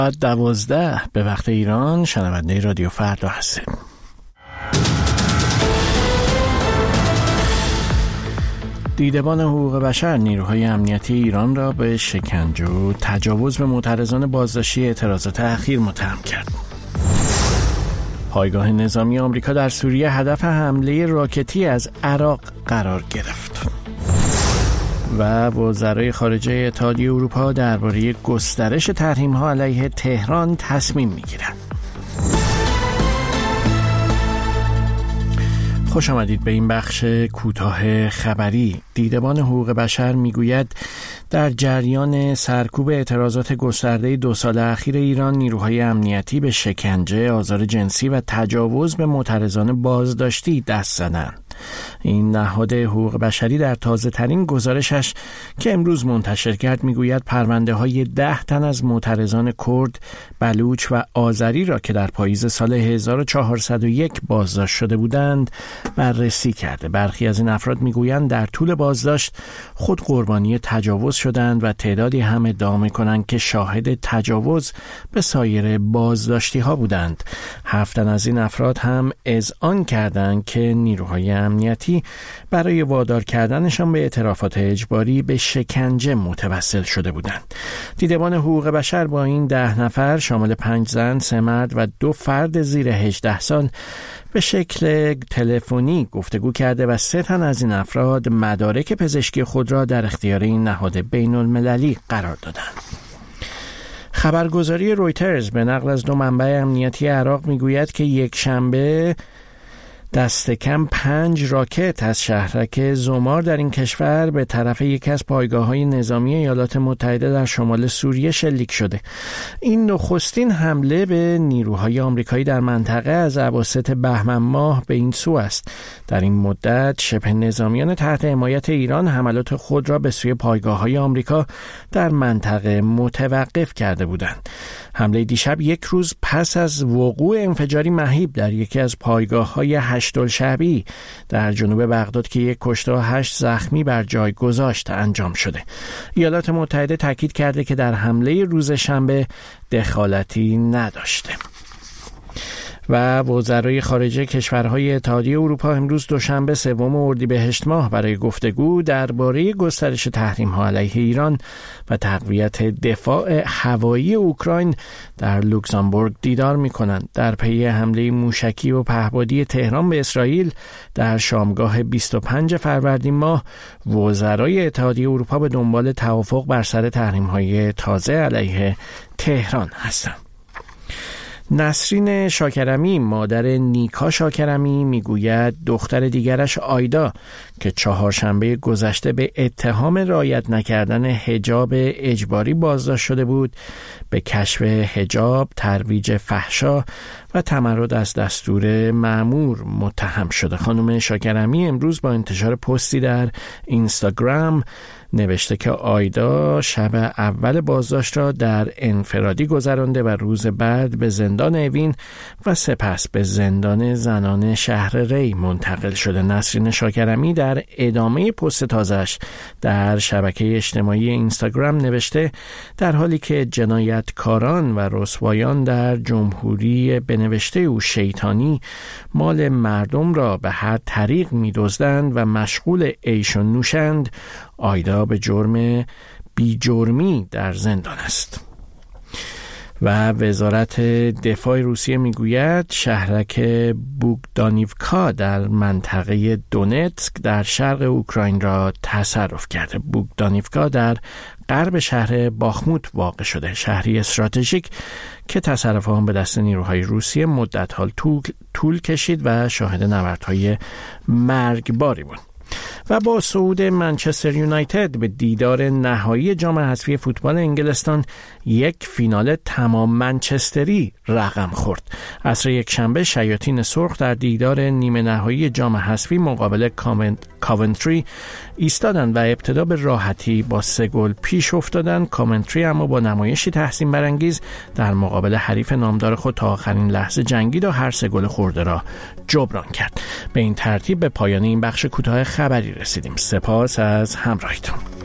12 به وقت ایران. شنونده رادیو فردا هستیم. دیدبان حقوق بشر نیروهای امنیتی ایران را به شکنجه و تجاوز به معترضان بازداشتی اعتراضات اخیر متهم کرد. پایگاه نظامی آمریکا در سوریه هدف حمله راکتی از عراق قرار گرفت. و وزرای خارجه اتحادیه اروپا درباره گسترش تحریم‌ها علیه تهران تصمیم می‌گیرند. خوش آمدید به این بخش کوتاه خبری. دیدبان حقوق بشر میگوید در جریان سرکوب اعتراضات گسترده 2 سال اخیر ایران، نیروهای امنیتی به شکنجه، آزار جنسی و تجاوز به معترضان بازداشتی دست زدند. این نهاد حقوق بشری در تازه ترین گزارشش که امروز منتشر کرد میگوید پرونده های 10 تن از معترضان کرد، بلوچ و آذری را که در پاییز سال 1401 بازداشت شده بودند بررسی کرده. برخی از این افراد میگویند در طول بازداشت خود قربانی تجاوز شدند و تعدادی هم ادعا میکنند که شاهد تجاوز به سایر بازداشتی ها بودند. 7 تن از این افراد هم اذعان کردند که نیروهای امنیتی برای وادار کردنشان به اعترافات اجباری به شکنجه متوسل شده بودند. دیدبان حقوق بشر با این 10 نفر شامل 5 زن، 3 مرد و 2 فرد زیر 18 سال به شکل تلفنی گفتگو کرده و 3 تن از این افراد مدارک پزشکی خود را در اختیار این نهاد بین المللی قرار دادند. خبرگزاری رویترز به نقل از 2 منبع امنیتی عراق میگوید که یک شنبه دست کم 5 راکت از شهرک زمار در این کشور به طرف یکی از پایگاه‌های نظامی ایالات متحده در شمال سوریه شلیک شده. این نخستین حمله به نیروهای آمریکایی در منطقه از اواسط بهمن ماه به این سو است. در این مدت شبه نظامیان تحت حمایت ایران حملات خود را به سوی پایگاه‌های آمریکا در منطقه متوقف کرده بودند. حمله دیشب یک روز پس از وقوع انفجاری مهیب در یکی از پایگاه‌های هشت‌الشعبی در جنوب بغداد که یک کشته و 8 زخمی بر جای گذاشت انجام شده. ایالات متحده تاکید کرده که در حمله روز شنبه دخالتی نداشته. و وزرای خارجه کشورهای اتحادیه اروپا امروز دوشنبه 3 اردیبهشت ماه برای گفتگو درباره گسترش تحریم‌ها علیه ایران و تقویت دفاع هوایی اوکراین در لوکزامبورگ دیدار می‌کنند. در پی حمله موشکی و پهپادی تهران به اسرائیل در شامگاه 25 فروردین ماه، وزرای اتحادیه اروپا به دنبال توافق بر سر تحریم‌های تازه علیه تهران هستند. نسرین شاکرمی مادر نیکا شاکرمی میگوید دختر دیگرش آیدا که 4 شنبه گذشته به اتهام رعایت نکردن حجاب اجباری بازداشت شده بود، به کشف حجاب، ترویج فحشا و تمرد از دستور مأمور متهم شده. خانم شاکرمی امروز با انتشار پستی در اینستاگرام نوشته که آیدا شب اول بازداشت را در انفرادی گذرانده و روز بعد به زندان اوین و سپس به زندان زنان شهر ری منتقل شده. نسرین شاکرمی در ادامه پست تازه‌اش در شبکه اجتماعی اینستاگرام نوشته در حالی که جنایتکاران و رسوایان در جمهوری به نوشته او شیطانی مال مردم را به هر طریق می‌دزدند و مشغول عیش و نوشند، آیدا به جرم بیجرمی در زندان است. و وزارت دفاع روسیه میگوید شهرک بوگدانیوکا در منطقه دونتسک در شرق اوکراین را تصرف کرده. بوگدانیوکا در غرب شهر باخموت واقع شده، شهری استراتژیک که تصرف آن به دست نیروهای روسیه مدت حال طول کشید و شاهد نبردهای مرگباری بود. و با صعود منچستر یونایتد به دیدار نهایی جام حذفی فوتبال انگلستان، یک فینال تمام منچستری رقم خورد. عصر یک شنبه شیاطین سرخ در دیدار نیمه نهایی جام حذفی مقابل کاونتری ایستادند و ابتدا به راحتی با 3 گل پیش افتادند. کاونتری اما با نمایشی تحسین برانگیز در مقابل حریف نامدار خود تا آخرین لحظه جنگید و هر 3 گل خورده را جبران کرد. به این ترتیب به پایان این بخش کوتاه خبری رسیدیم. سپاس از همراهیتون.